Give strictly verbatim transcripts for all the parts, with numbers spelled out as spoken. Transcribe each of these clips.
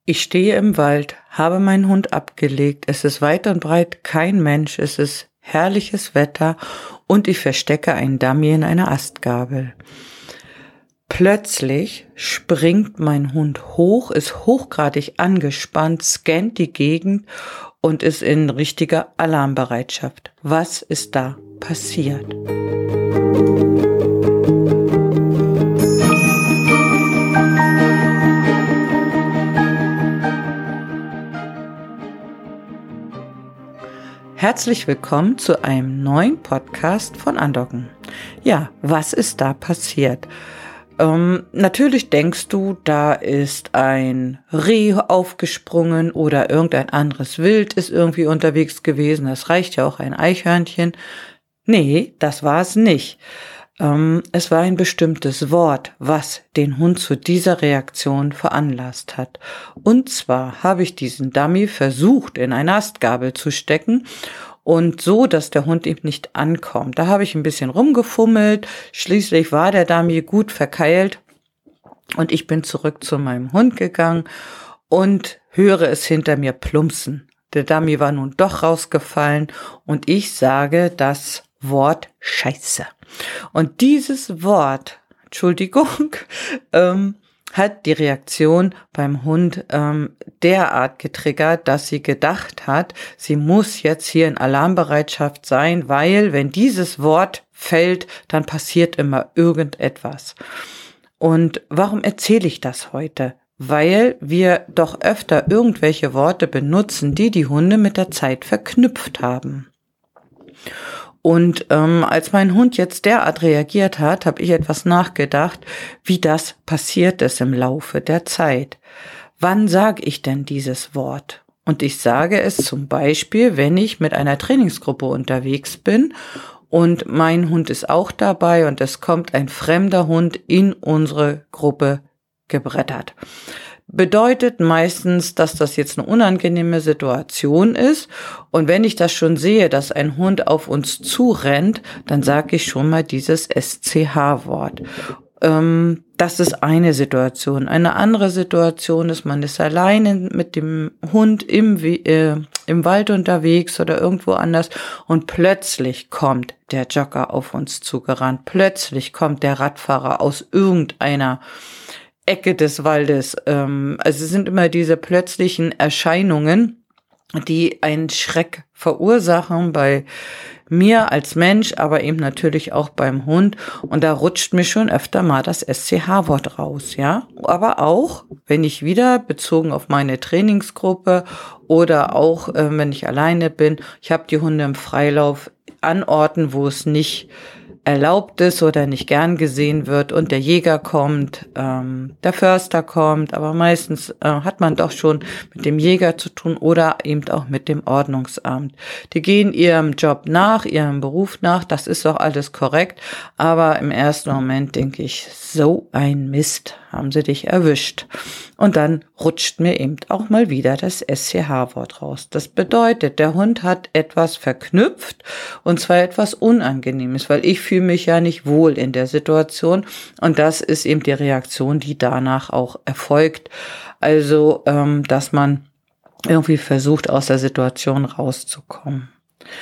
Ich stehe im Wald, habe meinen Hund abgelegt, es ist weit und breit kein Mensch, es ist herrliches Wetter und ich verstecke einen Dummy in einer Astgabel. Plötzlich springt mein Hund hoch, ist hochgradig angespannt, scannt die Gegend und ist in richtiger Alarmbereitschaft. Was ist da passiert? Herzlich willkommen zu einem neuen Podcast von Andocken. Ja, was ist da passiert? Ähm, natürlich denkst du, da ist ein Reh aufgesprungen oder irgendein anderes Wild ist irgendwie unterwegs gewesen. Das reicht ja auch ein Eichhörnchen. Nee, das war es nicht. Ähm, es war ein bestimmtes Wort, was den Hund zu dieser Reaktion veranlasst hat. Und zwar habe ich diesen Dummy versucht, in eine Astgabel zu stecken und so, dass der Hund eben nicht ankommt. Da habe ich ein bisschen rumgefummelt. Schließlich war der Dummy gut verkeilt und ich bin zurück zu meinem Hund gegangen und höre es hinter mir plumpsen. Der Dummy war nun doch rausgefallen und ich sage das Wort Scheiße. Und dieses Wort, Entschuldigung, ähm, hat die Reaktion beim Hund ähm, derart getriggert, dass sie gedacht hat, sie muss jetzt hier in Alarmbereitschaft sein, weil wenn dieses Wort fällt, dann passiert immer irgendetwas. Und warum erzähle ich das heute? Weil wir doch öfter irgendwelche Worte benutzen, die die Hunde mit der Zeit verknüpft haben. Und ähm, als mein Hund jetzt derart reagiert hat, habe ich etwas nachgedacht, wie das passiert ist im Laufe der Zeit. Wann sage ich denn dieses Wort? Und ich sage es zum Beispiel, wenn ich mit einer Trainingsgruppe unterwegs bin und mein Hund ist auch dabei und es kommt ein fremder Hund in unsere Gruppe gebrettert. Bedeutet meistens, dass das jetzt eine unangenehme Situation ist. Und wenn ich das schon sehe, dass ein Hund auf uns zurennt, dann sage ich schon mal dieses S C H-Wort. Ähm, das ist eine Situation. Eine andere Situation ist, man ist alleine mit dem Hund im, äh, im Wald unterwegs oder irgendwo anders und plötzlich kommt der Jogger auf uns zugerannt. Plötzlich kommt der Radfahrer aus irgendeiner Ecke des Waldes. Also es sind immer diese plötzlichen Erscheinungen, die einen Schreck verursachen bei mir als Mensch, aber eben natürlich auch beim Hund. Und da rutscht mir schon öfter mal das S C H-Wort raus, ja. Aber auch, wenn ich wieder bezogen auf meine Trainingsgruppe oder auch, äh, wenn ich alleine bin, ich habe die Hunde im Freilauf an Orten, wo es nicht erlaubt ist oder nicht gern gesehen wird und der Jäger kommt, ähm, der Förster kommt, aber meistens äh, hat man doch schon mit dem Jäger zu tun oder eben auch mit dem Ordnungsamt. Die gehen ihrem Job nach, ihrem Beruf nach, das ist doch alles korrekt, aber im ersten Moment denke ich, so ein Mist, haben sie dich erwischt. Und dann rutscht mir eben auch mal wieder das S C H-Wort raus. Das bedeutet, der Hund hat etwas verknüpft und zwar etwas Unangenehmes, weil ich fühle mich ja nicht wohl in der Situation und das ist eben die Reaktion, die danach auch erfolgt. Also, ähm, dass man irgendwie versucht, aus der Situation rauszukommen.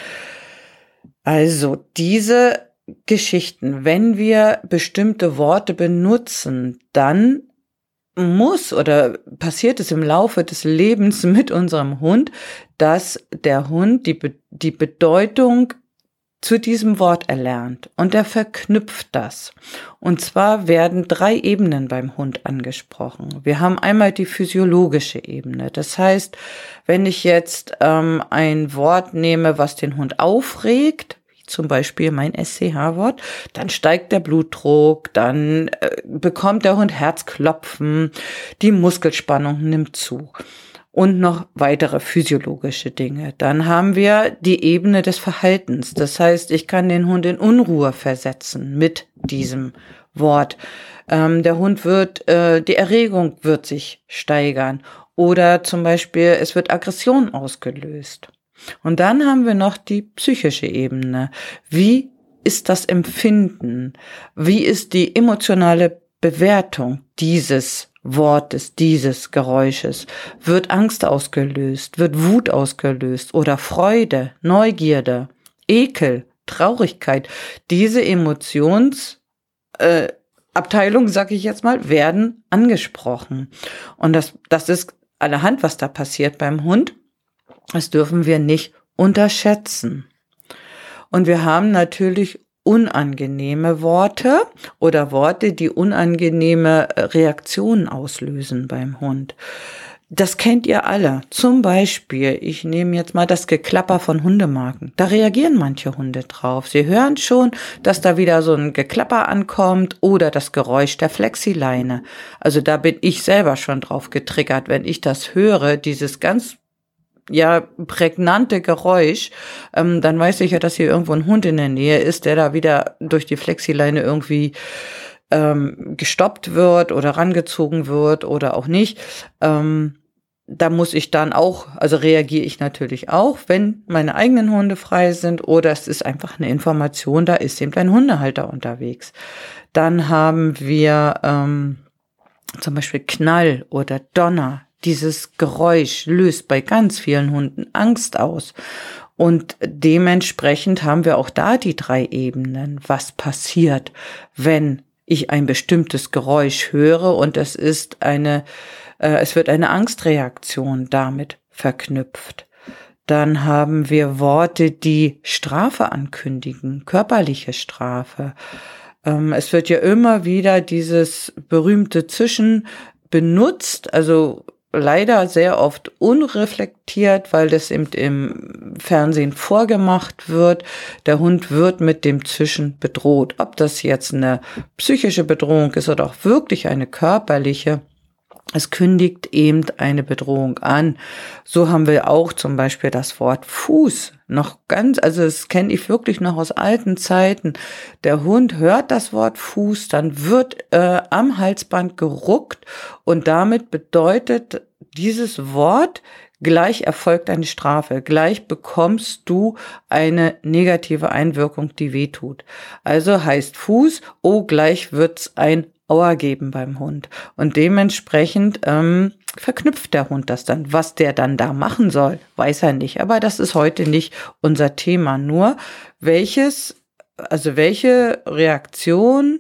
Also, diese Geschichten, wenn wir bestimmte Worte benutzen, dann muss oder passiert es im Laufe des Lebens mit unserem Hund, dass der Hund die, Be- die Bedeutung zu diesem Wort erlernt und er verknüpft das. Und zwar werden drei Ebenen beim Hund angesprochen. Wir haben einmal die physiologische Ebene. Das heißt, wenn ich jetzt ähm, ein Wort nehme, was den Hund aufregt, zum Beispiel mein S C H-Wort, dann steigt der Blutdruck, dann äh, bekommt der Hund Herzklopfen, die Muskelspannung nimmt zu und noch weitere physiologische Dinge. Dann haben wir die Ebene des Verhaltens. Das heißt, ich kann den Hund in Unruhe versetzen mit diesem Wort. Ähm, der Hund wird, äh, die Erregung wird sich steigern oder zum Beispiel es wird Aggression ausgelöst. Und dann haben wir noch die psychische Ebene. Wie ist das Empfinden? Wie ist die emotionale Bewertung dieses Wortes, dieses Geräusches? Wird Angst ausgelöst? Wird Wut ausgelöst? Oder Freude, Neugierde, Ekel, Traurigkeit? Diese Emotions, äh, Abteilung, sag ich jetzt mal, werden angesprochen. Und das, das ist allerhand, was da passiert beim Hund. Das dürfen wir nicht unterschätzen. Und wir haben natürlich unangenehme Worte oder Worte, die unangenehme Reaktionen auslösen beim Hund. Das kennt ihr alle. Zum Beispiel, ich nehme jetzt mal das Geklapper von Hundemagen. Da reagieren manche Hunde drauf. Sie hören schon, dass da wieder so ein Geklapper ankommt oder das Geräusch der Flexileine. Also da bin ich selber schon drauf getriggert, wenn ich das höre, dieses ganz ja prägnante Geräusch, ähm, dann weiß ich ja, dass hier irgendwo ein Hund in der Nähe ist, der da wieder durch die Flexileine irgendwie ähm, gestoppt wird oder rangezogen wird oder auch nicht. Ähm, da muss ich dann auch, also reagiere ich natürlich auch, wenn meine eigenen Hunde frei sind oder es ist einfach eine Information, da ist eben ein Hundehalter unterwegs. Dann haben wir ähm, zum Beispiel Knall oder Donner. Dieses Geräusch löst bei ganz vielen Hunden Angst aus. Und dementsprechend haben wir auch da die drei Ebenen. Was passiert, wenn ich ein bestimmtes Geräusch höre und es ist eine, äh, es wird eine Angstreaktion damit verknüpft. Dann haben wir Worte, die Strafe ankündigen, körperliche Strafe. Ähm, es wird ja immer wieder dieses berühmte Zischen benutzt, also leider sehr oft unreflektiert, weil das eben im Fernsehen vorgemacht wird. Der Hund wird mit dem Zischen bedroht. Ob das jetzt eine psychische Bedrohung ist oder auch wirklich eine körperliche, es kündigt eben eine Bedrohung an. So haben wir auch zum Beispiel das Wort Fuß noch ganz, also das kenne ich wirklich noch aus alten Zeiten. Der Hund hört das Wort Fuß, dann wird äh, am Halsband geruckt und damit bedeutet dieses Wort, gleich erfolgt eine Strafe, gleich bekommst du eine negative Einwirkung, die wehtut. Also heißt Fuß, oh, gleich wird's ein Aua geben beim Hund. Und dementsprechend ähm, verknüpft der Hund das dann. Was der dann da machen soll, weiß er nicht. Aber das ist heute nicht unser Thema. Nur welches, also welche Reaktion,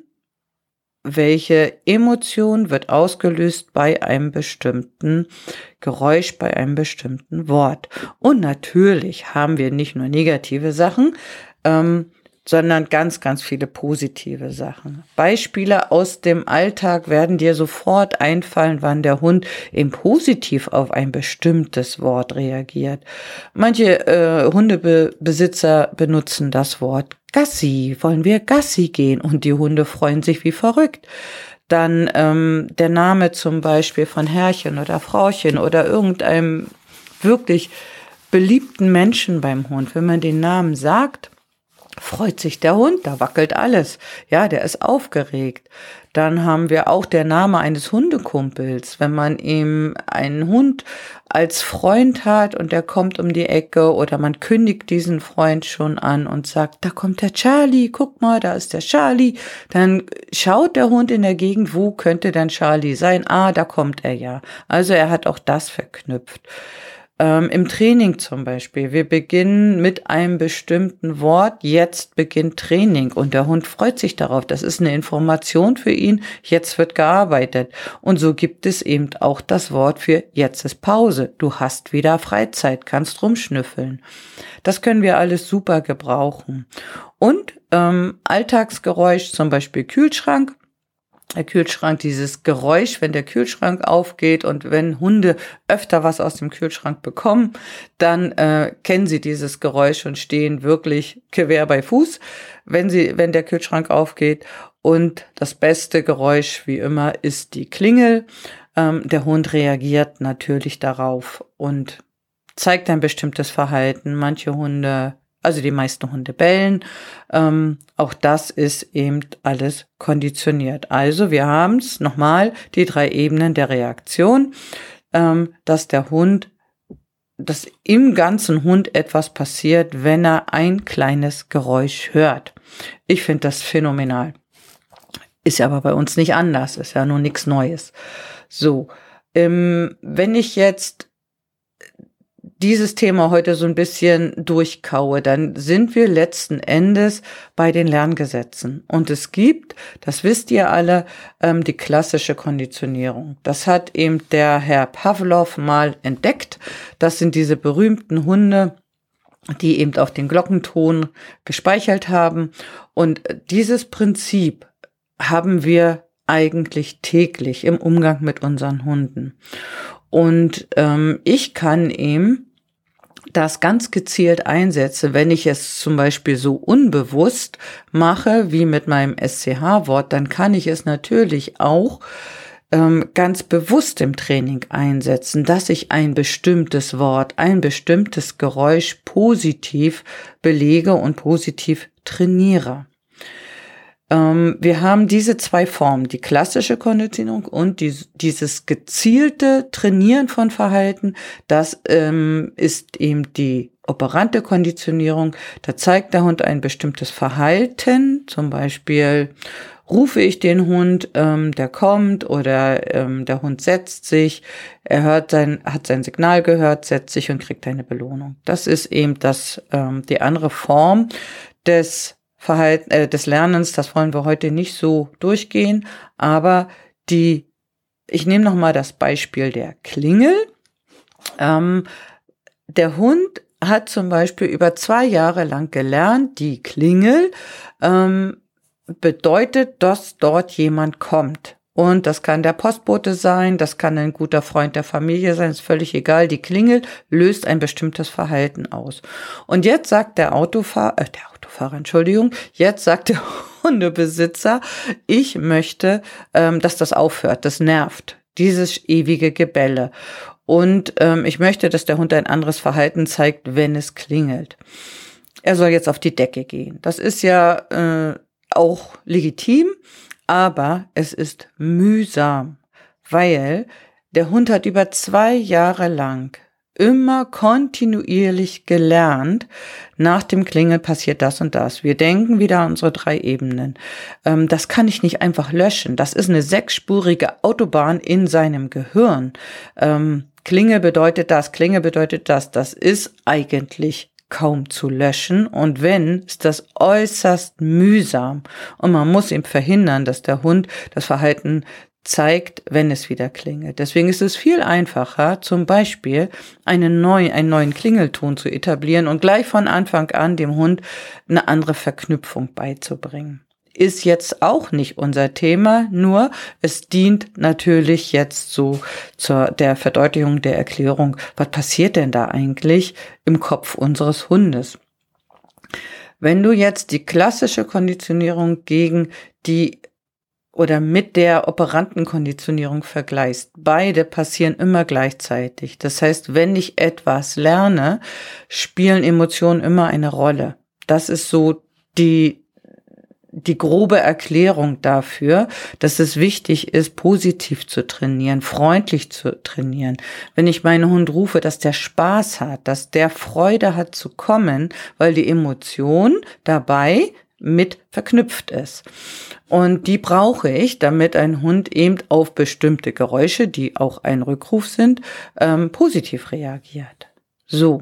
welche Emotion wird ausgelöst bei einem bestimmten Geräusch, bei einem bestimmten Wort. Und natürlich haben wir nicht nur negative Sachen, ähm, sondern ganz, ganz viele positive Sachen. Beispiele aus dem Alltag werden dir sofort einfallen, wann der Hund eben positiv auf ein bestimmtes Wort reagiert. Manche äh, Hundebesitzer benutzen das Wort Gassi. Wollen wir Gassi gehen? Und die Hunde freuen sich wie verrückt. Dann ähm, der Name zum Beispiel von Herrchen oder Frauchen oder irgendeinem wirklich beliebten Menschen beim Hund. Wenn man den Namen sagt, freut sich der Hund, da wackelt alles. Ja, der ist aufgeregt. Dann haben wir auch der Name eines Hundekumpels. Wenn man ihm einen Hund als Freund hat und der kommt um die Ecke oder man kündigt diesen Freund schon an und sagt, da kommt der Charlie, guck mal, da ist der Charlie. Dann schaut der Hund in der Gegend, wo könnte denn Charlie sein? Ah, da kommt er ja. Also er hat auch das verknüpft. Ähm, im Training zum Beispiel, wir beginnen mit einem bestimmten Wort, jetzt beginnt Training und der Hund freut sich darauf, das ist eine Information für ihn, jetzt wird gearbeitet und so gibt es eben auch das Wort für jetzt ist Pause, du hast wieder Freizeit, kannst rumschnüffeln. Das können wir alles super gebrauchen. Und ähm, Alltagsgeräusch, zum Beispiel Kühlschrank. Der Kühlschrank, dieses Geräusch, wenn der Kühlschrank aufgeht und wenn Hunde öfter was aus dem Kühlschrank bekommen, dann äh, kennen sie dieses Geräusch und stehen wirklich quer bei Fuß, wenn sie, wenn der Kühlschrank aufgeht. Und das beste Geräusch, wie immer, ist die Klingel. Ähm, der Hund reagiert natürlich darauf und zeigt ein bestimmtes Verhalten. Manche Hunde Also die meisten Hunde bellen. Ähm, auch das ist eben alles konditioniert. Also wir haben es nochmal, die drei Ebenen der Reaktion, ähm, dass der Hund, dass im ganzen Hund etwas passiert, wenn er ein kleines Geräusch hört. Ich finde das phänomenal. Ist ja aber bei uns nicht anders, ist ja nur nichts Neues. So, ähm, wenn ich jetzt dieses Thema heute so ein bisschen durchkaue, dann sind wir letzten Endes bei den Lerngesetzen. Und es gibt, das wisst ihr alle, ähm, die klassische Konditionierung. Das hat eben der Herr Pavlov mal entdeckt. Das sind diese berühmten Hunde, die eben auch den Glockenton gespeichert haben. Und dieses Prinzip haben wir eigentlich täglich im Umgang mit unseren Hunden. Und ähm, ich kann ihm das ganz gezielt einsetze, wenn ich es zum Beispiel so unbewusst mache, wie mit meinem S C H-Wort, dann kann ich es natürlich auch ähm, ganz bewusst im Training einsetzen, dass ich ein bestimmtes Wort, ein bestimmtes Geräusch positiv belege und positiv trainiere. Ähm, wir haben diese zwei Formen, die klassische Konditionierung und die, dieses gezielte Trainieren von Verhalten. Das ähm, ist eben die operante Konditionierung. Da zeigt der Hund ein bestimmtes Verhalten, zum Beispiel rufe ich den Hund, ähm, der kommt, oder ähm, der Hund setzt sich, er hört sein, hat sein Signal gehört, setzt sich und kriegt eine Belohnung. Das ist eben das ähm, die andere Form des Verhalten, äh, des Lernens. Das wollen wir heute nicht so durchgehen, aber die, ich nehme nochmal das Beispiel der Klingel. Ähm, der Hund hat zum Beispiel über zwei Jahre lang gelernt, die Klingel ähm, bedeutet, dass dort jemand kommt. Und das kann der Postbote sein, das kann ein guter Freund der Familie sein, ist völlig egal. Die Klingel löst ein bestimmtes Verhalten aus. Und jetzt sagt der Autofahrer, äh, der Autofahrer, Entschuldigung, jetzt sagt der Hundebesitzer, ich möchte, ähm, dass das aufhört, das nervt, dieses ewige Gebelle. Und ähm, ich möchte, dass der Hund ein anderes Verhalten zeigt, wenn es klingelt. Er soll jetzt auf die Decke gehen. Das ist ja äh, auch legitim. Aber es ist mühsam, weil der Hund hat über zwei Jahre lang immer kontinuierlich gelernt, nach dem Klingeln passiert das und das. Wir denken wieder an unsere drei Ebenen. Ähm, das kann ich nicht einfach löschen. Das ist eine sechsspurige Autobahn in seinem Gehirn. Ähm, Klingel bedeutet das, Klingel bedeutet das. Das ist eigentlich kaum zu löschen, und wenn, ist das äußerst mühsam, und man muss ihm verhindern, dass der Hund das Verhalten zeigt, wenn es wieder klingelt. Deswegen ist es viel einfacher, zum Beispiel einen neuen, einen neuen Klingelton zu etablieren und gleich von Anfang an dem Hund eine andere Verknüpfung beizubringen. Ist jetzt auch nicht unser Thema, nur es dient natürlich jetzt so zur der Verdeutlichung der Erklärung, was passiert denn da eigentlich im Kopf unseres Hundes? Wenn du jetzt die klassische Konditionierung gegen die oder mit der operanten Konditionierung vergleichst, beide passieren immer gleichzeitig. Das heißt, wenn ich etwas lerne, spielen Emotionen immer eine Rolle. Das ist so die die grobe Erklärung dafür, dass es wichtig ist, positiv zu trainieren, freundlich zu trainieren. Wenn ich meinen Hund rufe, dass der Spaß hat, dass der Freude hat zu kommen, weil die Emotion dabei mit verknüpft ist. Und die brauche ich, damit ein Hund eben auf bestimmte Geräusche, die auch ein Rückruf sind, ähm, positiv reagiert. So.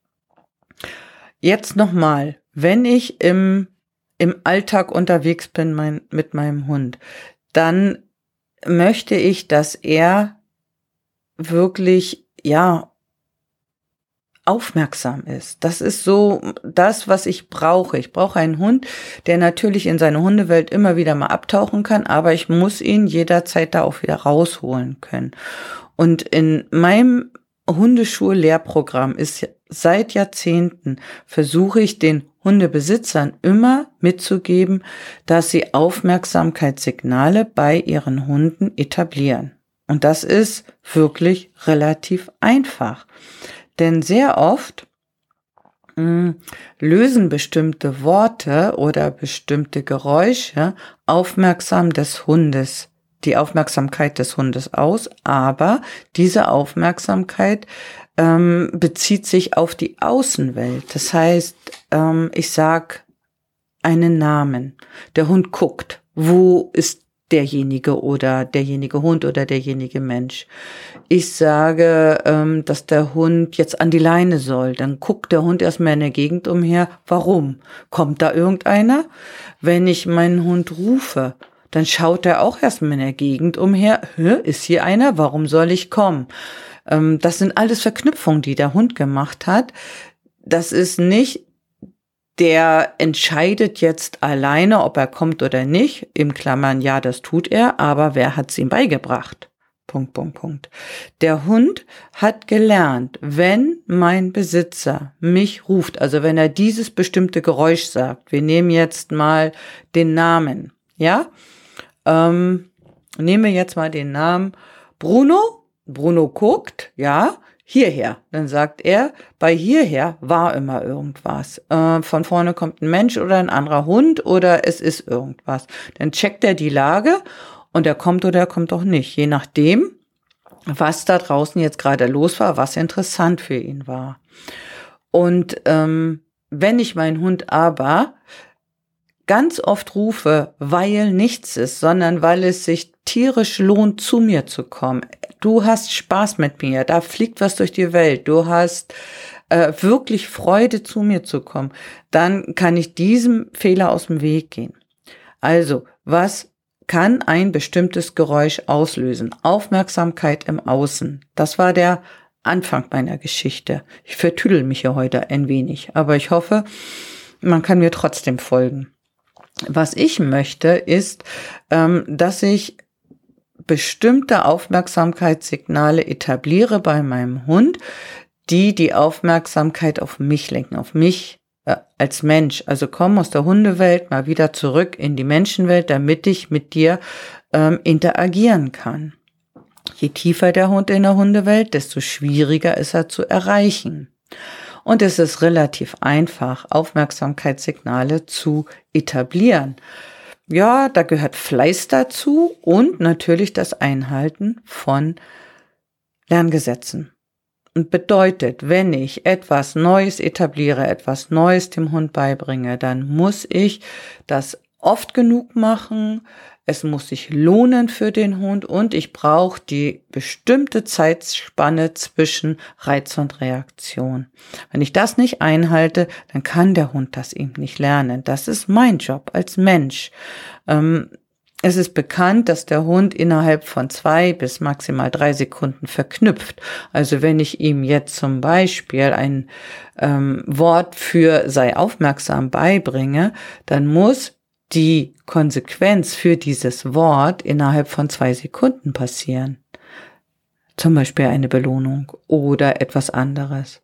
Jetzt nochmal, wenn ich im im Alltag unterwegs bin mein, mit meinem Hund, dann möchte ich, dass er wirklich, ja, aufmerksam ist. Das ist so das, was ich brauche. Ich brauche einen Hund, der natürlich in seine Hundewelt immer wieder mal abtauchen kann, aber ich muss ihn jederzeit da auch wieder rausholen können. Und in meinem Hundeschullehrprogramm ist seit Jahrzehnten, versuche ich den Hundebesitzern immer mitzugeben, dass sie Aufmerksamkeitssignale bei ihren Hunden etablieren. Und das ist wirklich relativ einfach. Denn sehr oft mh, lösen bestimmte Worte oder bestimmte Geräusche aufmerksam des Hundes, die Aufmerksamkeit des Hundes aus, aber diese Aufmerksamkeit ähm, bezieht sich auf die Außenwelt. Das heißt, ähm, ich sag einen Namen. Der Hund guckt. Wo ist derjenige oder derjenige Hund oder derjenige Mensch. Ich sage, ähm, dass der Hund jetzt an die Leine soll. Dann guckt der Hund erstmal in der Gegend umher. Warum? Kommt da irgendeiner? Wenn ich meinen Hund rufe, dann schaut er auch erstmal in der Gegend umher. Hä, ist hier einer? Warum soll ich kommen? Ähm, das sind alles Verknüpfungen, die der Hund gemacht hat. Das ist nicht, der entscheidet jetzt alleine, ob er kommt oder nicht. Im Klammern, ja, das tut er, aber wer hat's ihm beigebracht? Punkt, Punkt, Punkt. Der Hund hat gelernt, wenn mein Besitzer mich ruft, also wenn er dieses bestimmte Geräusch sagt, wir nehmen jetzt mal den Namen, ja, ähm, nehmen wir jetzt mal den Namen Bruno, Bruno guckt, ja, hierher. Dann sagt er, bei hierher war immer irgendwas. Äh, von vorne kommt ein Mensch oder ein anderer Hund oder es ist irgendwas. Dann checkt er die Lage und er kommt oder er kommt auch nicht. Je nachdem, was da draußen jetzt gerade los war, was interessant für ihn war. Und ähm, wenn ich meinen Hund aber ganz oft rufe, weil nichts ist, sondern weil es sich tierisch lohnt, zu mir zu kommen. Du hast Spaß mit mir, da fliegt was durch die Welt, du hast äh, wirklich Freude, zu mir zu kommen, dann kann ich diesem Fehler aus dem Weg gehen. Also, was kann ein bestimmtes Geräusch auslösen? Aufmerksamkeit im Außen. Das war der Anfang meiner Geschichte. Ich vertüdel mich hier heute ein wenig, aber ich hoffe, man kann mir trotzdem folgen. Was ich möchte, ist, ähm, dass ich bestimmte Aufmerksamkeitssignale etabliere bei meinem Hund, die die Aufmerksamkeit auf mich lenken, auf mich äh, als Mensch. Also komm aus der Hundewelt mal wieder zurück in die Menschenwelt, damit ich mit dir ähm, interagieren kann. Je tiefer der Hund in der Hundewelt, desto schwieriger ist er zu erreichen. Und es ist relativ einfach, Aufmerksamkeitssignale zu etablieren. Ja, da gehört Fleiß dazu und natürlich das Einhalten von Lerngesetzen. Und bedeutet, wenn ich etwas Neues etabliere, etwas Neues dem Hund beibringe, dann muss ich das oft genug machen, es muss sich lohnen für den Hund und ich brauche die bestimmte Zeitspanne zwischen Reiz und Reaktion. Wenn ich das nicht einhalte, dann kann der Hund das eben nicht lernen. Das ist mein Job als Mensch. Ähm, es ist bekannt, dass der Hund innerhalb von zwei bis maximal drei Sekunden verknüpft. Also wenn ich ihm jetzt zum Beispiel ein ähm, Wort für sei aufmerksam beibringe, dann muss die Konsequenz für dieses Wort innerhalb von zwei Sekunden passieren. Zum Beispiel eine Belohnung oder etwas anderes.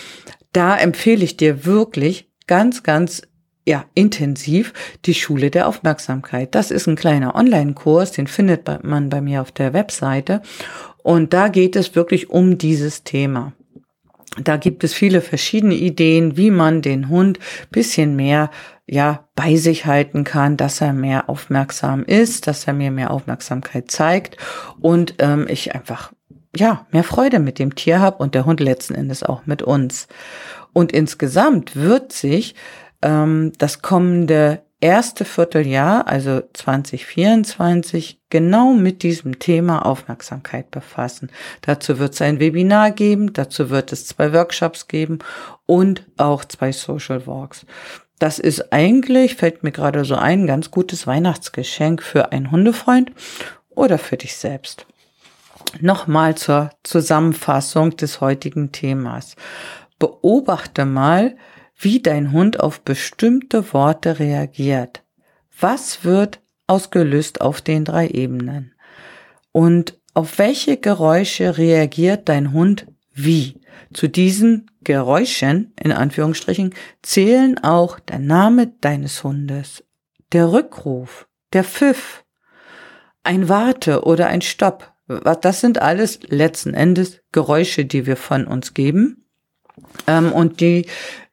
Da empfehle ich dir wirklich ganz, ganz ja, intensiv die Schule der Aufmerksamkeit. Das ist ein kleiner Online-Kurs, den findet man bei mir auf der Webseite. Und da geht es wirklich um dieses Thema. Da gibt es viele verschiedene Ideen, wie man den Hund bisschen mehr ja bei sich halten kann, dass er mehr aufmerksam ist, dass er mir mehr Aufmerksamkeit zeigt und ähm, ich einfach ja mehr Freude mit dem Tier habe und der Hund letzten Endes auch mit uns. Und insgesamt wird sich ähm, das kommende erste Vierteljahr, also zwanzig vierundzwanzig, genau mit diesem Thema Aufmerksamkeit befassen. Dazu wird es ein Webinar geben, dazu wird es zwei Workshops geben und auch zwei Social Walks. Das ist eigentlich, fällt mir gerade so ein, ganz gutes Weihnachtsgeschenk für einen Hundefreund oder für dich selbst. Nochmal zur Zusammenfassung des heutigen Themas. Beobachte mal, wie dein Hund auf bestimmte Worte reagiert. Was wird ausgelöst auf den drei Ebenen? Und auf welche Geräusche reagiert dein Hund wie? Zu diesen Geräuschen, in Anführungsstrichen, zählen auch der Name deines Hundes, der Rückruf, der Pfiff, ein Warte oder ein Stopp. Das sind alles letzten Endes Geräusche, die wir von uns geben ähm, und die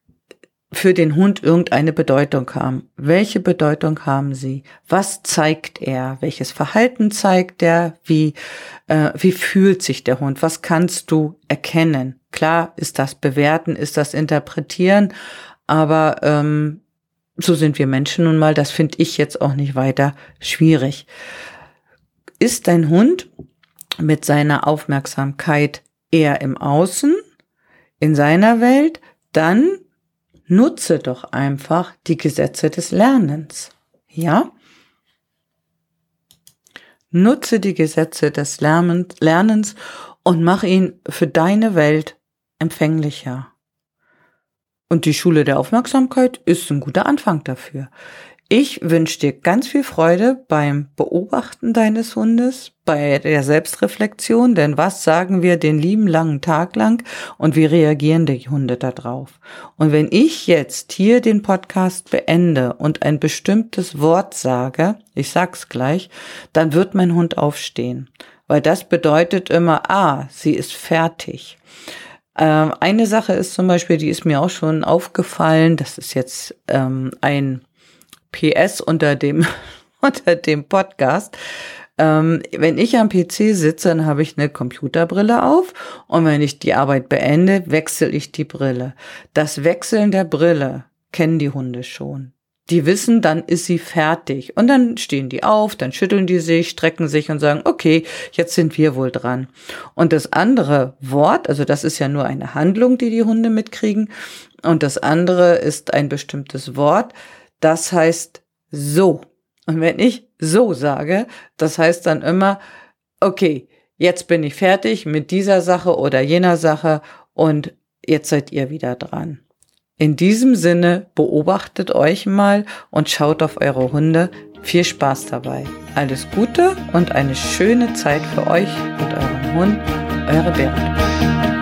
für den Hund irgendeine Bedeutung haben. Welche Bedeutung haben sie? Was zeigt er? Welches Verhalten zeigt er? Wie, äh, wie fühlt sich der Hund? Was kannst du erkennen? Klar ist das Bewerten, ist das Interpretieren, aber ähm, so sind wir Menschen nun mal. Das finde ich jetzt auch nicht weiter schwierig. ist dein Hund mit seiner Aufmerksamkeit eher im Außen, in seiner Welt, dann nutze doch einfach die Gesetze des Lernens. Ja? Nutze die Gesetze des Lernens und mach ihn für deine Welt empfänglicher. Und die Schule der Aufmerksamkeit ist ein guter Anfang dafür. Ich wünsche dir ganz viel Freude beim Beobachten deines Hundes, bei der Selbstreflexion, denn was sagen wir den lieben langen Tag lang und wie reagieren die Hunde da drauf? Und wenn ich jetzt hier den Podcast beende und ein bestimmtes Wort sage, ich sag's gleich, dann wird mein Hund aufstehen, weil das bedeutet immer, ah, sie ist fertig. Ähm, eine Sache ist zum Beispiel, die ist mir auch schon aufgefallen, das ist jetzt ähm, ein P S unter dem unter dem Podcast. Ähm, wenn ich am P C sitze, dann habe ich eine Computerbrille auf und wenn ich die Arbeit beende, wechsle ich die Brille. Das Wechseln der Brille kennen die Hunde schon. Die wissen, dann ist sie fertig und dann stehen die auf, dann schütteln die sich, strecken sich und sagen, okay, jetzt sind wir wohl dran. Und das andere Wort, also das ist ja nur eine Handlung, die die Hunde mitkriegen und das andere ist ein bestimmtes Wort. Das heißt so. Und wenn ich so sage, das heißt dann immer, okay, jetzt bin ich fertig mit dieser Sache oder jener Sache und jetzt seid ihr wieder dran. In diesem Sinne, beobachtet euch mal und schaut auf eure Hunde. Viel Spaß dabei. Alles Gute und eine schöne Zeit für euch und euren Hund. Eure Beate.